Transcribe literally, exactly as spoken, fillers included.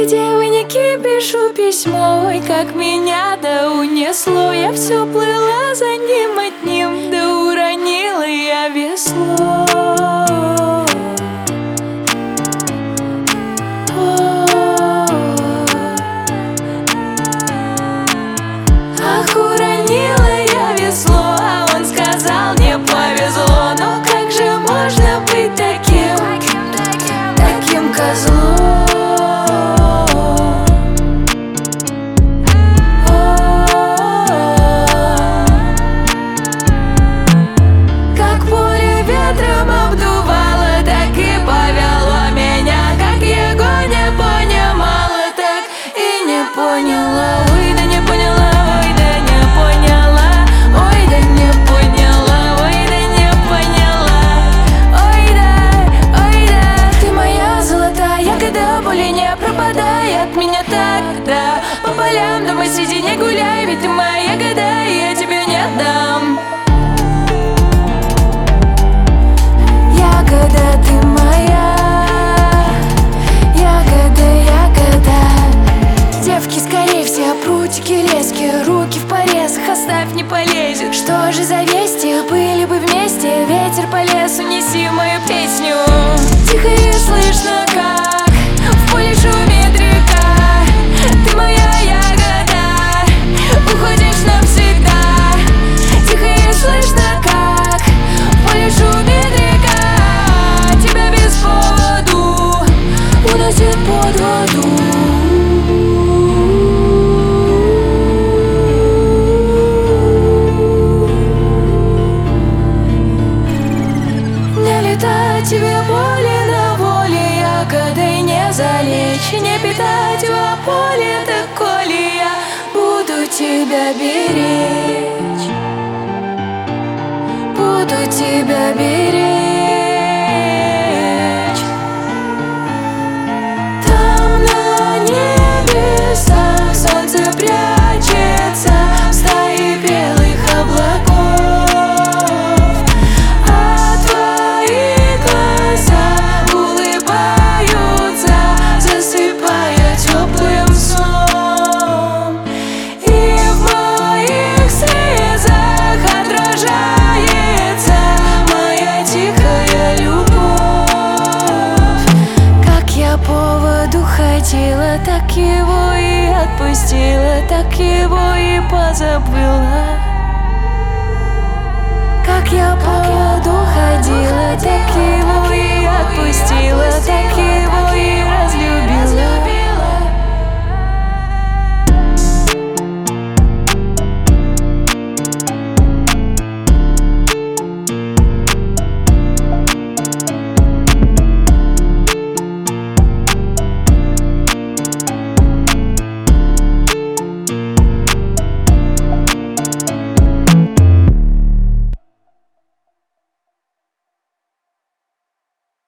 девоньки пишу письмо. Ой, как меня да унесло. Я все плыла за ним одним, да уронила я весло. Ах, уронила я весло, а он сказал, не повезло. Но как же можно быть таким, таким козлом? Как поле ветром обдувало, так и повело меня. Как его не понимала, так и не поняла. Ой, да не поняла. От меня так, да. По полям дома сиди, не гуляй, ведь ты моя ягода, и я тебе не отдам. Ягода, ты моя, ягода, ягода. Девки, скорей все, прутики, лески, руки в порезах, оставь, не полезет. Что же за вести, были бы вместе, ветер по лесу, неси мою песню. Тихо и слышно, как в поле шумит река. Ты моя ягода, уходишь навсегда. Тихо и слышно, как в поле шумит река. Тебя без поводу уносит под воду. Не летать тебе более на воле, ягодой не залечь, не питать во поле, так коли я буду тебя беречь, буду тебя беречь. Там на небесах солнце прячется в стае белых облаков, а твои глаза улыбаются, засыпая теплым сном. И в моих слезах отражается моя тихая любовь. Как я по воду ходила, так его и отпустила, так его и позабыла. Как я по воду ходила, так его и отпустила.